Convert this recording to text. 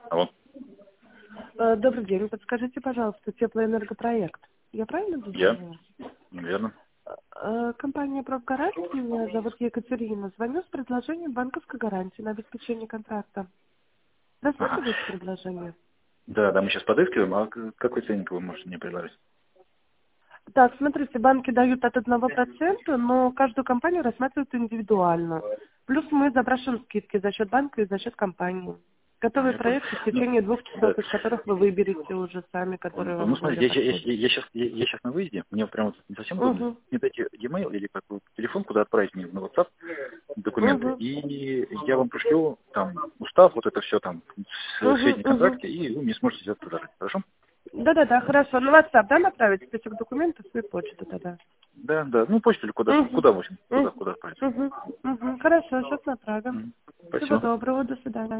Алло. Добрый день. Подскажите, пожалуйста, теплоэнергопроект. Я правильно Я? дозвонилась? Верно. Компания «Профгарант», меня зовут Екатерина. Звоню с предложением банковской гарантии на обеспечение контракта. Ага. Рассматриваете предложение? Да, мы сейчас подыскиваем. А какой ценник вы можете мне предложить? Так, смотрите, банки дают от 1%, но каждую компанию рассматривают индивидуально. Плюс мы запрашиваем скидки за счет банка и за счет компании. Готовые Я понял. проекты в Ну, течение 2 да. часов, из которых вы выберете уже сами, которые Ну, вам более смотрите, подходят. я сейчас на выезде. Мне прямо не совсем удобно. Угу. Мне дайте e-mail или какой телефон, куда отправить мне на WhatsApp документы. Угу. И я вам пришлю там устав, вот это все там, Угу. сведения о Угу. контракте, и вы мне сможете сделать подарок. Хорошо? Да-да-да, хорошо. На WhatsApp, да, направить список документов и почту тогда? Да. Ну, почту или куда, Угу. куда в общем, Угу. куда отправить. Угу. Хорошо, сейчас направим. Всего Спасибо. доброго, до свидания.